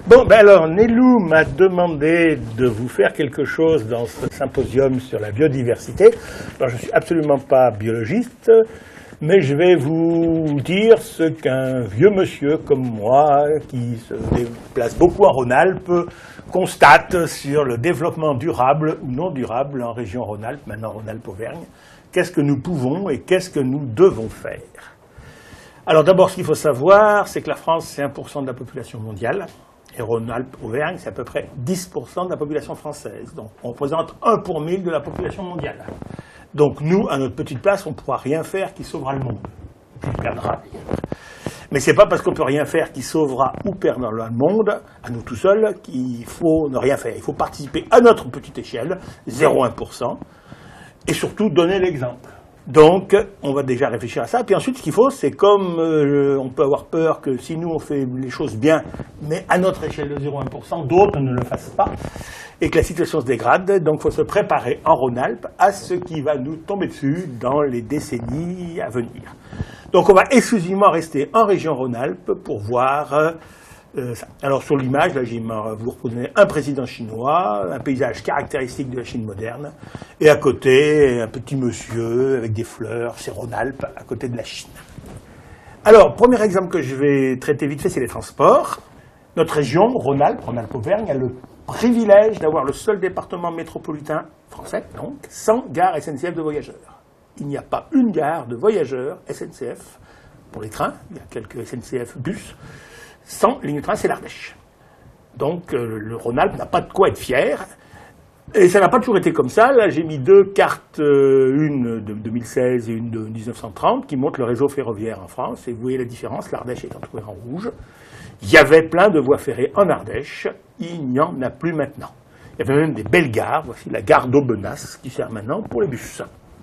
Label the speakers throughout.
Speaker 1: Bon, ben alors, Nélou m'a demandé de vous faire quelque chose dans ce symposium sur la biodiversité. Alors, je ne suis absolument pas biologiste, mais je vais vous dire ce qu'un vieux monsieur comme moi, qui se déplace beaucoup en Rhône-Alpes, constate sur le développement durable ou non durable en région Rhône-Alpes, maintenant Rhône-Alpes-Auvergne. Qu'est-ce que nous pouvons et qu'est-ce que nous devons faire? Alors d'abord, ce qu'il faut savoir, c'est que la France, c'est 1% de la population mondiale. Et Rhône-Alpes-Auvergne, c'est à peu près 10% de la population française. Donc on représente 1 pour 1000 de la population mondiale. Donc nous, à notre petite place, on ne pourra rien faire qui sauvera le monde. Qui le perdra. Mais c'est pas parce qu'on ne peut rien faire qui sauvera ou perdra le monde, à nous tout seuls, qu'il faut ne rien faire. Il faut participer à notre petite échelle, 0,1%, et surtout donner l'exemple. Donc, on va déjà réfléchir à ça. Puis ensuite, ce qu'il faut, c'est comme on peut avoir peur que si nous, on fait les choses bien, mais à notre échelle de 0,1%, d'autres ne le fassent pas, et que la situation se dégrade. Donc, il faut se préparer en Rhône-Alpes à ce qui va nous tomber dessus dans les décennies à venir. Donc, on va exclusivement rester en région Rhône-Alpes pour voir ça. Alors, sur l'image, là, vous reprenez un président chinois, un paysage caractéristique de la Chine moderne, et à côté, un petit monsieur avec des fleurs, c'est Rhône-Alpes, à côté de la Chine. Alors, premier exemple que je vais traiter vite fait, c'est les transports. Notre région, Rhône-Alpes, Rhône-Alpes-Auvergne, a le privilège d'avoir le seul département métropolitain français, donc, sans gare SNCF de voyageurs. Il n'y a pas une gare de voyageurs SNCF pour les trains, il y a quelques SNCF bus. Sans ligne de train, c'est l'Ardèche. Donc le Rhône-Alpes n'a pas de quoi être fier. Et ça n'a pas toujours été comme ça. Là, j'ai mis deux cartes, une de 2016 et une de 1930, qui montrent le réseau ferroviaire en France. Et vous voyez la différence, l'Ardèche est entourée en rouge. Il y avait plein de voies ferrées en Ardèche. Il n'y en a plus maintenant. Il y avait même des belles gares. Voici la gare d'Aubenas, qui sert maintenant pour les bus.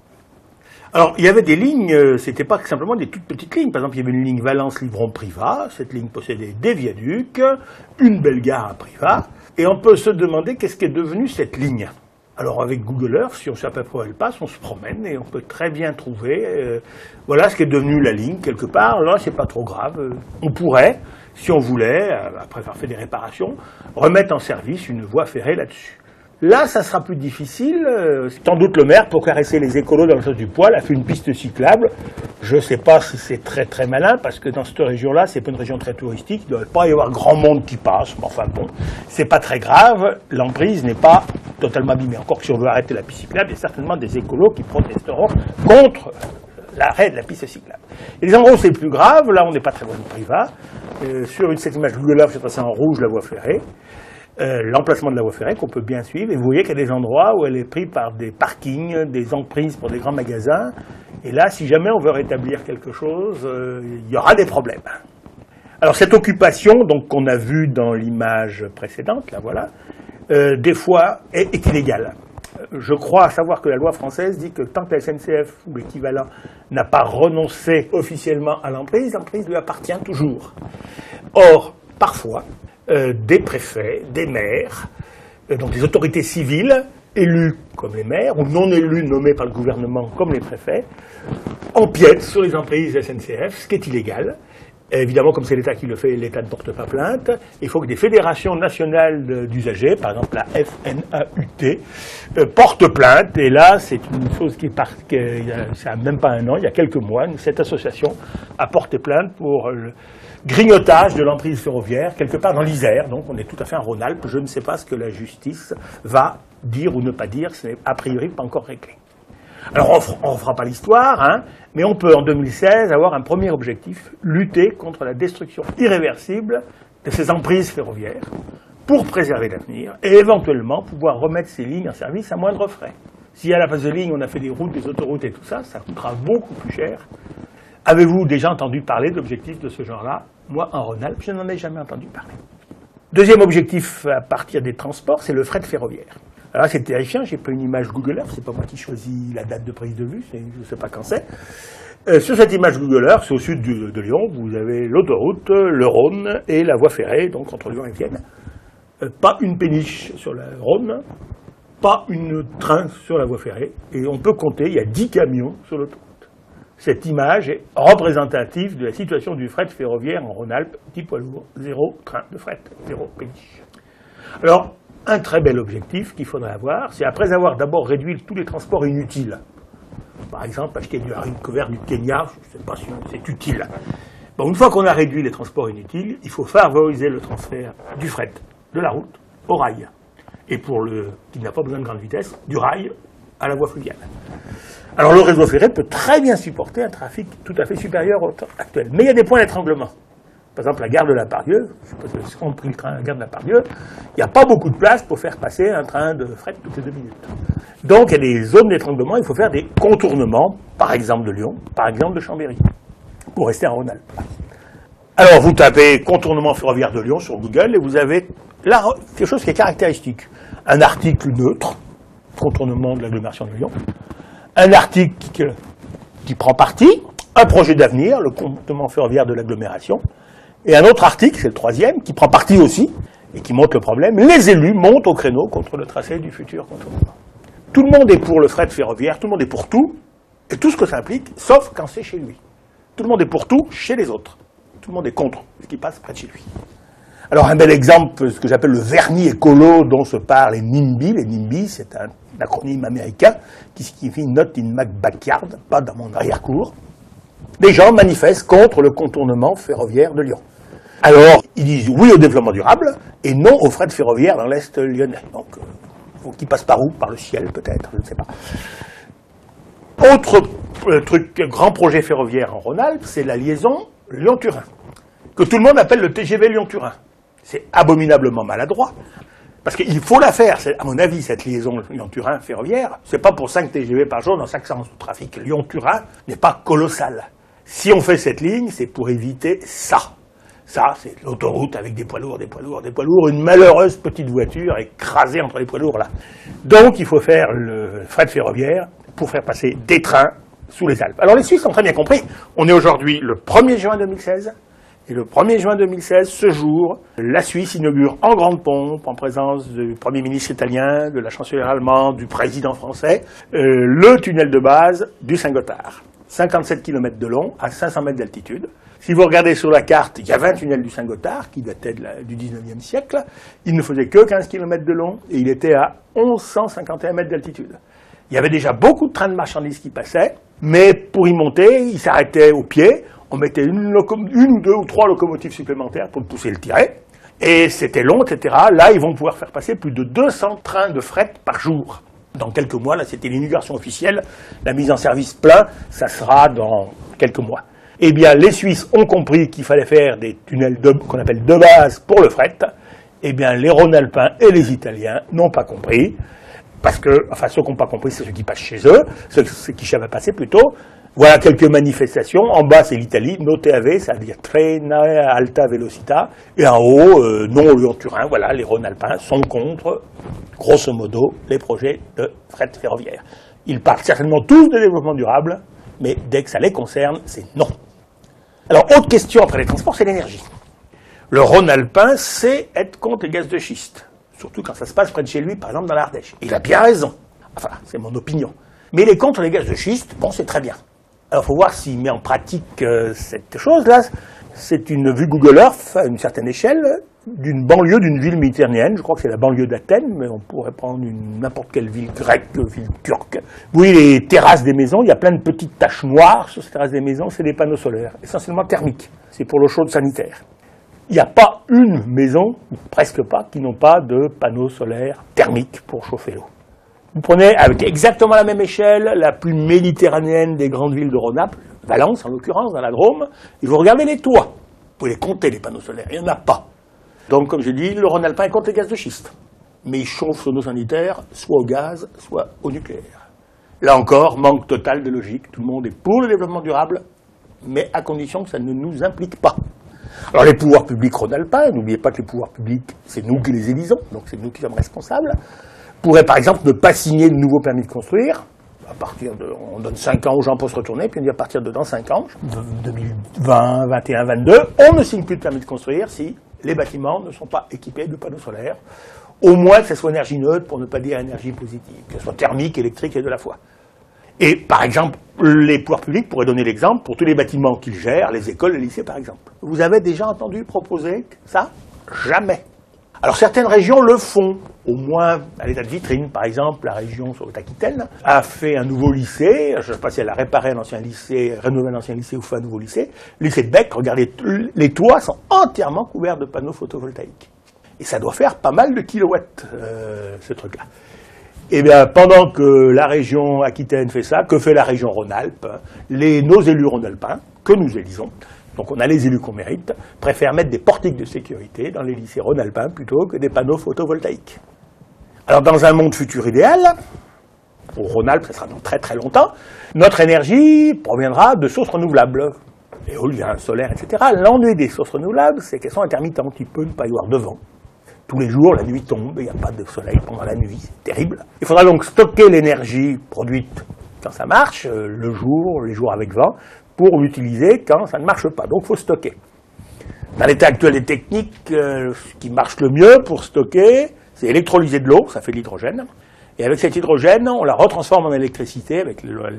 Speaker 1: Alors, il y avait des lignes, c'était pas simplement des toutes petites lignes. Par exemple, il y avait une ligne Valence-Livron-Privas. Cette ligne possédait des viaducs, une belle gare à Privas. Et on peut se demander qu'est-ce qu'est devenu cette ligne. Alors, avec Google Earth, si on sait à peu près où elle passe, on se promène et on peut très bien trouver, voilà ce qui est devenu la ligne quelque part. Là, c'est pas trop grave. On pourrait, si on voulait, après avoir fait des réparations, remettre en service une voie ferrée là-dessus. Là, ça sera plus difficile. Sans doute le maire, pour caresser les écolos dans le sens du poil, a fait une piste cyclable. Je ne sais pas si c'est très très malin, parce que dans cette région-là, c'est pas une région très touristique. Il ne doit pas y avoir grand monde qui passe. Mais enfin bon, c'est pas très grave. L'emprise n'est pas totalement abîmée. Encore que si on veut arrêter la piste cyclable, il y a certainement des écolos qui protesteront contre l'arrêt de la piste cyclable. Et les endroits où c'est le plus grave, là, on n'est pas très loin de Privas. Sur cette image Google Earth, c'est passé en rouge la voie ferrée. L'emplacement de la voie ferrée qu'on peut bien suivre, et vous voyez qu'il y a des endroits où elle est prise par des parkings, des emprises pour des grands magasins, et là, si jamais on veut rétablir quelque chose, il y aura des problèmes. Alors cette occupation, donc qu'on a vue dans l'image précédente, là voilà, des fois est illégale. Je crois savoir que la loi française dit que tant que la SNCF ou l'équivalent n'a pas renoncé officiellement à l'emprise lui appartient toujours. Or, parfois, des préfets, des maires, donc des autorités civiles, élus comme les maires, ou non élus nommés par le gouvernement comme les préfets, empiètent sur les emprises SNCF, ce qui est illégal. Et évidemment, comme c'est l'État qui le fait, l'État ne porte pas plainte. Il faut que des fédérations nationales d'usagers, par exemple la FNAUT, portent plainte. Et là, c'est une chose ça n'a même pas un an, il y a quelques mois, cette association a porté plainte pour grignotage de l'emprise ferroviaire, quelque part dans l'Isère, donc on est tout à fait en Rhône-Alpes. Je ne sais pas ce que la justice va dire ou ne pas dire, ce n'est a priori pas encore réglé. Alors on ne fera pas l'histoire, hein, mais on peut en 2016 avoir un premier objectif, lutter contre la destruction irréversible de ces emprises ferroviaires pour préserver l'avenir et éventuellement pouvoir remettre ces lignes en service à moindre frais. Si à la place de lignes on a fait des routes, des autoroutes et tout ça, ça coûtera beaucoup plus cher. Avez-vous déjà entendu parler d'objectifs de ce genre-là? Moi, en Rhône-Alpes, je n'en ai jamais entendu parler. Deuxième objectif à partir des transports, c'est le fret ferroviaire. Alors là, c'est terrifiant, j'ai pas une image Google Earth, c'est pas moi qui choisis la date de prise de vue, je ne sais pas quand c'est. Sur cette image Google Earth, c'est au sud de Lyon, vous avez l'autoroute, le Rhône et la voie ferrée, donc entre Lyon et Vienne. Pas une péniche sur le Rhône, pas une train sur la voie ferrée, et on peut compter, il y a 10 camions sur l'autoroute. Cette image est représentative de la situation du fret ferroviaire en Rhône-Alpes, 10 poids lourds, 0 train de fret, 0 péniche. Alors, un très bel objectif qu'il faudrait avoir, c'est après avoir d'abord réduit tous les transports inutiles. Par exemple, acheter du haricot vert du Kenya, je ne sais pas si c'est utile. Bon, une fois qu'on a réduit les transports inutiles, il faut favoriser le transfert du fret de la route au rail. Et pour le qui n'a pas besoin de grande vitesse, du rail à la voie fluviale. Alors le réseau ferré peut très bien supporter un trafic tout à fait supérieur au temps actuel. Mais il y a des points d'étranglement. Par exemple, la gare de la Pardieu, je ne sais pas si vous avez compris le train à la gare de la Pardieu, il n'y a pas beaucoup de place pour faire passer un train de fret toutes les 2 minutes. Donc il y a des zones d'étranglement, il faut faire des contournements, par exemple de Lyon, par exemple de Chambéry, pour rester en Rhône-Alpes. Alors vous tapez contournement ferroviaire de Lyon sur Google et vous avez là quelque chose qui est caractéristique. Un article neutre, contournement de l'agglomération de Lyon, un article qui prend parti, un projet d'avenir, le contournement ferroviaire de l'agglomération, et un autre article, c'est le troisième, qui prend parti aussi, et qui montre le problème. Les élus montent au créneau contre le tracé du futur contournement. Tout le monde est pour le fret ferroviaire, tout le monde est pour tout, et tout ce que ça implique, sauf quand c'est chez lui. Tout le monde est pour tout chez les autres. Tout le monde est contre ce qui passe près de chez lui. Alors un bel exemple, ce que j'appelle le vernis écolo dont se parlent les NIMBY. Les NIMBY, c'est un acronyme américain qui signifie Not in my backyard, pas dans mon arrière-cour. Les gens manifestent contre le contournement ferroviaire de Lyon. Alors, ils disent oui au développement durable et non au fret ferroviaire dans l'Est lyonnais. Donc, faut qu'il passe par où? Par le ciel peut-être, je ne sais pas. Autre grand projet ferroviaire en Rhône-Alpes, c'est la liaison Lyon-Turin, que tout le monde appelle le TGV Lyon-Turin. C'est abominablement maladroit, parce qu'il faut la faire, à mon avis, cette liaison Lyon-Turin ferroviaire, c'est pas pour 5 TGV par jour dans 5 sens de trafic. Lyon-Turin n'est pas colossal. Si on fait cette ligne, c'est pour éviter ça. Ça, c'est l'autoroute avec des poids lourds, des poids lourds, des poids lourds, une malheureuse petite voiture écrasée entre les poids lourds là. Donc il faut faire le fret ferroviaire pour faire passer des trains sous les Alpes. Alors les Suisses ont très bien compris. On est aujourd'hui le 1er juin 2016. Et le 1er juin 2016, ce jour, la Suisse inaugure en grande pompe, en présence du Premier ministre italien, de la chancelière allemande, du président français, le tunnel de base du Saint-Gothard. 57 km de long, à 500 mètres d'altitude. Si vous regardez sur la carte, il y avait un tunnel du Saint-Gothard qui datait du 19e siècle. Il ne faisait que 15 km de long et il était à 1151 mètres d'altitude. Il y avait déjà beaucoup de trains de marchandises qui passaient, mais pour y monter, ils s'arrêtaient au pied. On mettait une ou deux ou trois locomotives supplémentaires pour le pousser et le tirer. Et c'était long, etc. Là, ils vont pouvoir faire passer plus de 200 trains de fret par jour. Dans quelques mois, là, c'était l'inauguration officielle. La mise en service plein, ça sera dans quelques mois. Eh bien, les Suisses ont compris qu'il fallait faire des tunnels qu'on appelle de base pour le fret. Eh bien, les Rhône-Alpins et les Italiens n'ont pas compris. Parce que, enfin, ceux qui n'ont pas compris, c'est ceux qui passent chez eux, ceux qui savent passer plutôt. Voilà quelques manifestations. En bas, c'est l'Italie, no TAV, c'est-à-dire Trena Alta Velocità. Et en haut, non Lyon-Turin. Voilà, les Rhône-Alpins sont contre, grosso modo, les projets de fret ferroviaire. Ils parlent certainement tous de développement durable, mais dès que ça les concerne, c'est non. Alors, autre question après les transports, c'est l'énergie. Le Rhône-Alpin sait être contre les gaz de schiste. Surtout quand ça se passe près de chez lui, par exemple dans l'Ardèche. Il a bien raison. Enfin, c'est mon opinion. Mais il est contre les gaz de schiste, bon, c'est très bien. Alors, il faut voir s'il met en pratique cette chose-là. C'est une vue Google Earth, à une certaine échelle, d'une banlieue d'une ville méditerranéenne. Je crois que c'est la banlieue d'Athènes, mais on pourrait prendre n'importe quelle ville grecque, ville turque. Oui, les terrasses des maisons, il y a plein de petites taches noires sur ces terrasses des maisons, c'est des panneaux solaires, essentiellement thermiques. C'est pour l'eau chaude sanitaire. Il n'y a pas une maison, ou presque pas, qui n'ont pas de panneaux solaires thermiques pour chauffer l'eau. Vous prenez avec exactement la même échelle la plus méditerranéenne des grandes villes de Rhône-Alpes, Valence en l'occurrence, dans la Drôme, et vous regardez les toits. Vous pouvez les compter, les panneaux solaires, il n'y en a pas. Donc, comme j'ai dit, le Rhône-Alpin compte les gaz de schiste. Mais il chauffe son eau sanitaire soit au gaz, soit au nucléaire. Là encore, manque total de logique. Tout le monde est pour le développement durable, mais à condition que ça ne nous implique pas. Alors les pouvoirs publics rhône-alpins, n'oubliez pas que les pouvoirs publics, c'est nous qui les élisons, donc c'est nous qui sommes responsables, pourraient par exemple ne pas signer de nouveaux permis de construire. On donne 5 ans aux gens pour se retourner, puis on dit à partir de dans 5 ans, 2020, 2021, 2022, on ne signe plus de permis de construire si les bâtiments ne sont pas équipés de panneaux solaires. Au moins que ce soit énergie neutre, pour ne pas dire énergie positive, que ce soit thermique, électrique et de la fois. Et par exemple, les pouvoirs publics pourraient donner l'exemple pour tous les bâtiments qu'ils gèrent, les écoles, les lycées par exemple. Vous avez déjà entendu proposer ça? Jamais. Alors certaines régions le font, au moins à l'état de vitrine. Par exemple, la région sur Haute-Aquitaine a fait un nouveau lycée, je ne sais pas si elle a réparé un ancien lycée, rénové un ancien lycée ou fait un nouveau lycée. Le lycée de Bec, regardez, les toits sont entièrement couverts de panneaux photovoltaïques. Et ça doit faire pas mal de kilowatts, ce truc-là. Eh bien, pendant que la région Aquitaine fait ça, que fait la région Rhône-Alpes? Nos élus rhône-alpins, que nous élisons, donc on a les élus qu'on mérite, préfèrent mettre des portiques de sécurité dans les lycées rhône-alpins plutôt que des panneaux photovoltaïques. Alors dans un monde futur idéal, au Rhône-Alpes, ça sera dans très très longtemps, notre énergie proviendra de sources renouvelables, éolien, solaire, etc. L'ennui des sources renouvelables, c'est qu'elles sont intermittentes, il peut ne pas y avoir de vent. Tous les jours, la nuit tombe, il n'y a pas de soleil pendant la nuit, c'est terrible. Il faudra donc stocker l'énergie produite quand ça marche, le jour, les jours avec vent, pour l'utiliser quand ça ne marche pas. Donc il faut stocker. Dans l'état actuel des techniques, ce qui marche le mieux pour stocker, c'est électrolyser de l'eau, ça fait de l'hydrogène. Et avec cet hydrogène, on la retransforme en électricité avec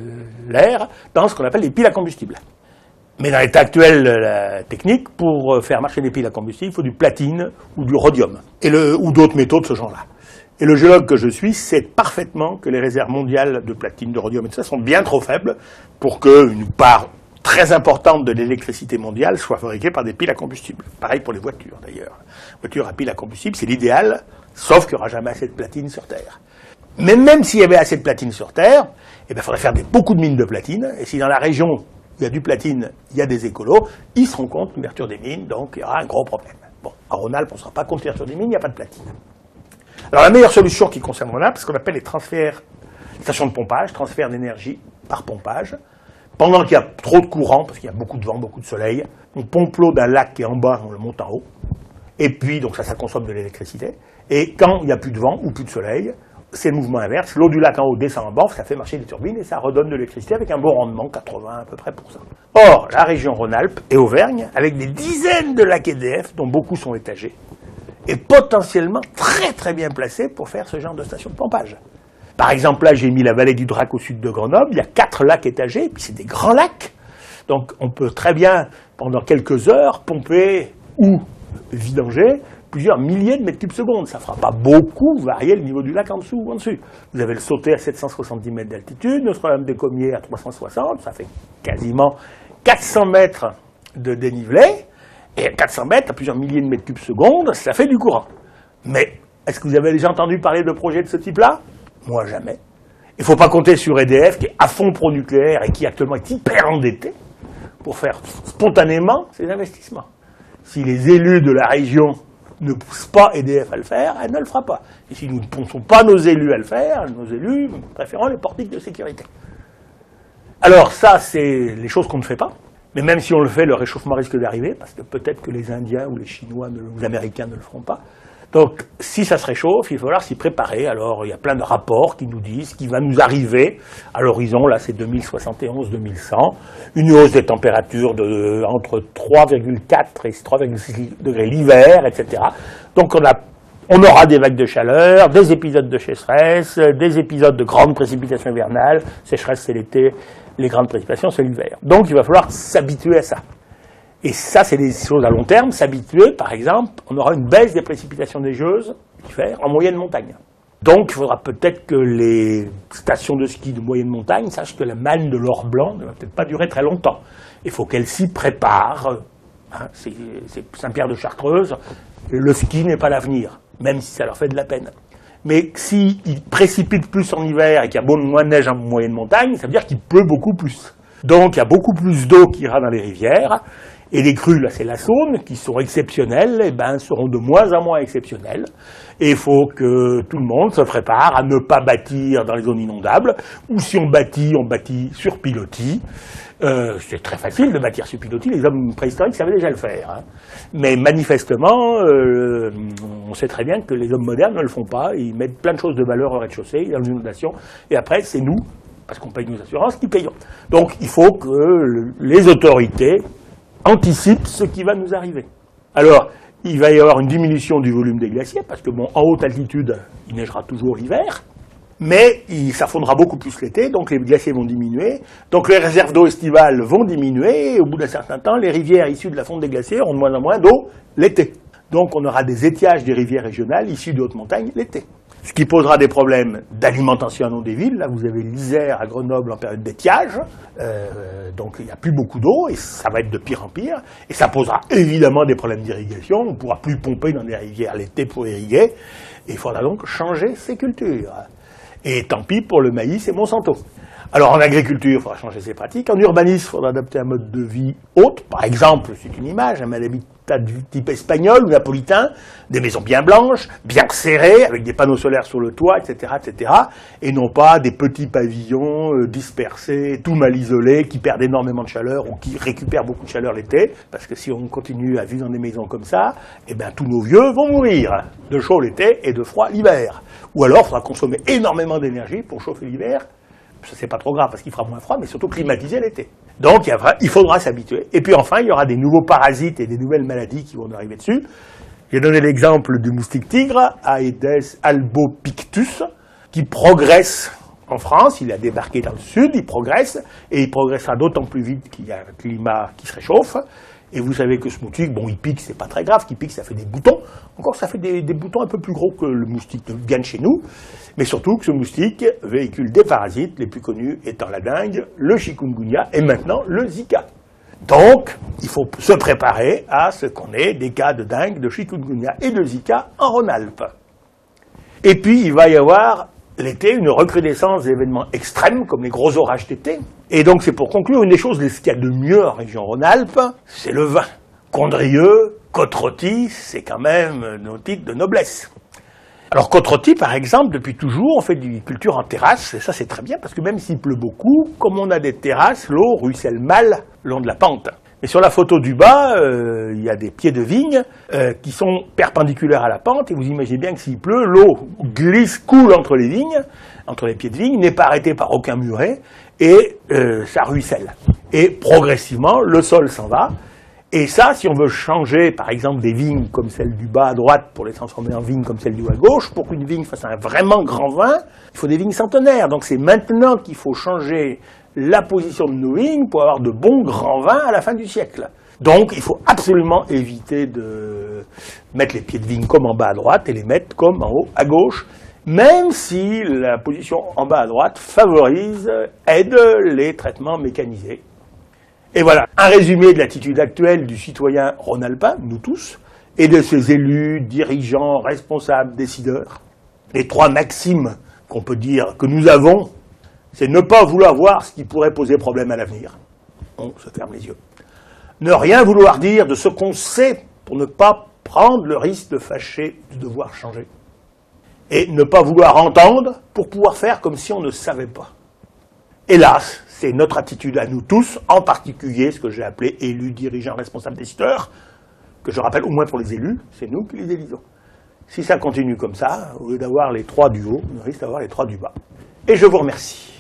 Speaker 1: l'air dans ce qu'on appelle les piles à combustible. Mais dans l'état actuel de la technique, pour faire marcher des piles à combustible, il faut du platine ou du rhodium, ou d'autres métaux de ce genre-là. Et le géologue que je suis sait parfaitement que les réserves mondiales de platine, de rhodium et tout ça sont bien trop faibles pour qu'une part très importante de l'électricité mondiale soit fabriquée par des piles à combustible. Pareil pour les voitures d'ailleurs. Voitures à piles à combustible, c'est l'idéal, sauf qu'il n'y aura jamais assez de platine sur Terre. Mais même s'il y avait assez de platine sur Terre, il faudrait faire beaucoup de mines de platine, et si dans la région il y a du platine, il y a des écolos, ils seront contre l'ouverture des mines, donc il y aura un gros problème. Bon, à Rhône-Alpes, on ne sera pas contre l'ouverture des mines, il n'y a pas de platine. Alors la meilleure solution qui concerne Rhône-Alpes, c'est ce qu'on appelle les transferts, stations de pompage, transfert d'énergie par pompage. Pendant qu'il y a trop de courant, parce qu'il y a beaucoup de vent, beaucoup de soleil, on pompe l'eau d'un lac qui est en bas, on le monte en haut, et puis donc ça consomme de l'électricité, et quand il n'y a plus de vent ou plus de soleil, c'est le mouvement inverse, l'eau du lac en haut descend en bas, ça fait marcher les turbines et ça redonne de l'électricité avec un bon rendement, 80 à peu près %. Or, la région Rhône-Alpes et Auvergne, avec des dizaines de lacs EDF, dont beaucoup sont étagés, est potentiellement très très bien placée pour faire ce genre de station de pompage. Par exemple, là, j'ai mis la vallée du Drac au sud de Grenoble, il y a 4 lacs étagés, et puis c'est des grands lacs. Donc on peut très bien, pendant quelques heures, pomper ou vidanger plusieurs milliers de mètres cubes secondes. Ça ne fera pas beaucoup varier le niveau du lac en dessous ou en dessus. Vous avez le Sauté à 770 mètres d'altitude, Notre-Dame des Pommiers à 360, ça fait quasiment 400 mètres de dénivelé, et 400 mètres à plusieurs milliers de mètres cubes secondes, ça fait du courant. Mais est-ce que vous avez déjà entendu parler de projets de ce type-là? Moi, jamais. Il ne faut pas compter sur EDF, qui est à fond pro-nucléaire et qui actuellement est hyper endetté pour faire spontanément ces investissements. Si les élus de la région ne poussent pas EDF à le faire, elle ne le fera pas. Et si nous ne poussons pas nos élus à le faire, nos élus préféreront les portiques de sécurité. Alors ça, c'est les choses qu'on ne fait pas. Mais même si on le fait, le réchauffement risque d'arriver, parce que peut-être que les Indiens ou les Chinois ou les Américains ne le feront pas. Donc, si ça se réchauffe, il va falloir s'y préparer. Alors, il y a plein de rapports qui nous disent ce qui va nous arriver à l'horizon, là c'est 2071-2100, une hausse des températures entre 3,4 et 3,6 degrés l'hiver, etc. Donc, on aura des vagues de chaleur, des épisodes de sécheresse, des épisodes de grandes précipitations hivernales. Sécheresse, c'est l'été, les grandes précipitations, c'est l'hiver. Donc, il va falloir s'habituer à ça. Et ça, c'est des choses à long terme. S'habituer, par exemple, on aura une baisse des précipitations neigeuses l'hiver en moyenne montagne. Donc, il faudra peut-être que les stations de ski de moyenne montagne sachent que la manne de l'or blanc ne va peut-être pas durer très longtemps. Il faut qu'elles s'y préparent. Hein, c'est Saint-Pierre de Chartreuse. Le ski n'est pas l'avenir, même si ça leur fait de la peine. Mais s'il précipite plus en hiver et qu'il y a moins de neige en moyenne montagne, ça veut dire qu'il pleut beaucoup plus. Donc, il y a beaucoup plus d'eau qui ira dans les rivières. Et les crues, là, c'est la Saône, qui sont exceptionnelles, seront de moins en moins exceptionnelles. Et il faut que tout le monde se prépare à ne pas bâtir dans les zones inondables, ou si on bâtit sur pilotis. C'est très facile de bâtir sur pilotis, les hommes préhistoriques savaient déjà le faire. Hein. Mais manifestement, on sait très bien que les hommes modernes ne le font pas, ils mettent plein de choses de valeur au rez-de-chaussée, dans l'inondation, et après, c'est nous, parce qu'on paye nos assurances, qui payons. Donc, il faut que les autorités anticipe ce qui va nous arriver. Alors, il va y avoir une diminution du volume des glaciers, parce que en haute altitude, il neigera toujours l'hiver, Mais ça fondra beaucoup plus l'été, donc les glaciers vont diminuer, donc les réserves d'eau estivales vont diminuer, et au bout d'un certain temps, les rivières issues de la fonte des glaciers auront de moins en moins d'eau l'été. Donc on aura des étiages des rivières régionales issues de hautes montagnes l'été. Ce qui posera des problèmes d'alimentation à l'eau des villes. Là, vous avez l'Isère à Grenoble en période d'étiage, donc il n'y a plus beaucoup d'eau, et ça va être de pire en pire, et ça posera évidemment des problèmes d'irrigation, on ne pourra plus pomper dans des rivières l'été pour irriguer, et il faudra donc changer ses cultures. Et tant pis pour le maïs et Monsanto. Alors en agriculture, il faudra changer ses pratiques. En urbanisme, il faudra adapter un mode de vie haute. Par exemple, c'est une image, un habitat de type espagnol ou napolitain, des maisons bien blanches, bien serrées, avec des panneaux solaires sur le toit, etc., etc. Et non pas des petits pavillons dispersés, tout mal isolés, qui perdent énormément de chaleur ou qui récupèrent beaucoup de chaleur l'été. Parce que si on continue à vivre dans des maisons comme ça, eh bien tous nos vieux vont mourir de chaud l'été et de froid l'hiver. Ou alors, il faudra consommer énormément d'énergie pour chauffer l'hiver. Ça, c'est pas trop grave parce qu'il fera moins froid, mais surtout climatiser l'été. Donc, il faudra s'habituer. Et puis enfin, il y aura des nouveaux parasites et des nouvelles maladies qui vont arriver dessus. J'ai donné l'exemple du moustique tigre, Aedes albopictus, qui progresse en France. Il a débarqué dans le sud, il progresse, et il progressera d'autant plus vite qu'il y a un climat qui se réchauffe. Et vous savez que ce moustique, bon, il pique, c'est pas très grave, qu'il pique, ça fait des boutons. Encore, ça fait des boutons un peu plus gros que le moustique de Guyane chez nous. Mais surtout que ce moustique véhicule des parasites, les plus connus étant la dengue, le chikungunya et maintenant le Zika. Donc, il faut se préparer à ce qu'on ait des cas de dengue, de chikungunya et de Zika en Rhône-Alpes. Et puis, il va y avoir l'été, une recrudescence d'événements extrêmes, comme les gros orages d'été. Et donc, c'est pour conclure, une des choses, ce qu'il y a de mieux en région Rhône-Alpes, c'est le vin. Condrieu, Côte-Rôtie, c'est quand même nos titres de noblesse. Alors, Côte-Rôtie, par exemple, depuis toujours, on fait du culture en terrasse, et ça, c'est très bien, parce que même s'il pleut beaucoup, comme on a des terrasses, l'eau ruisselle mal le long de la pente. Et sur la photo du bas, il y a des pieds de vigne qui sont perpendiculaires à la pente, et vous imaginez bien que s'il pleut, l'eau glisse, coule entre les vignes, entre les pieds de vigne, n'est pas arrêtée par aucun muret, et ça ruisselle. Et progressivement, le sol s'en va. Et ça, si on veut changer, par exemple, des vignes comme celle du bas à droite pour les transformer en vignes comme celle du haut à gauche, pour qu'une vigne fasse un vraiment grand vin, il faut des vignes centenaires. Donc c'est maintenant qu'il faut changer la position de nos vignes pour avoir de bons grands vins à la fin du siècle. Donc il faut absolument éviter de mettre les pieds de vigne comme en bas à droite et les mettre comme en haut à gauche, même si la position en bas à droite aide les traitements mécanisés. Et voilà, un résumé de l'attitude actuelle du citoyen rhône-alpin, nous tous, et de ses élus, dirigeants, responsables, décideurs. Les trois maximes qu'on peut dire que nous avons, c'est ne pas vouloir voir ce qui pourrait poser problème à l'avenir. On se ferme les yeux. Ne rien vouloir dire de ce qu'on sait pour ne pas prendre le risque de fâcher, de devoir changer. Et ne pas vouloir entendre pour pouvoir faire comme si on ne savait pas. Hélas, c'est notre attitude à nous tous, en particulier ce que j'ai appelé élus, dirigeants, responsables, décideurs, que je rappelle au moins pour les élus, c'est nous qui les élisons. Si ça continue comme ça, au lieu d'avoir les trois du haut, on risque d'avoir les trois du bas. Et je vous remercie.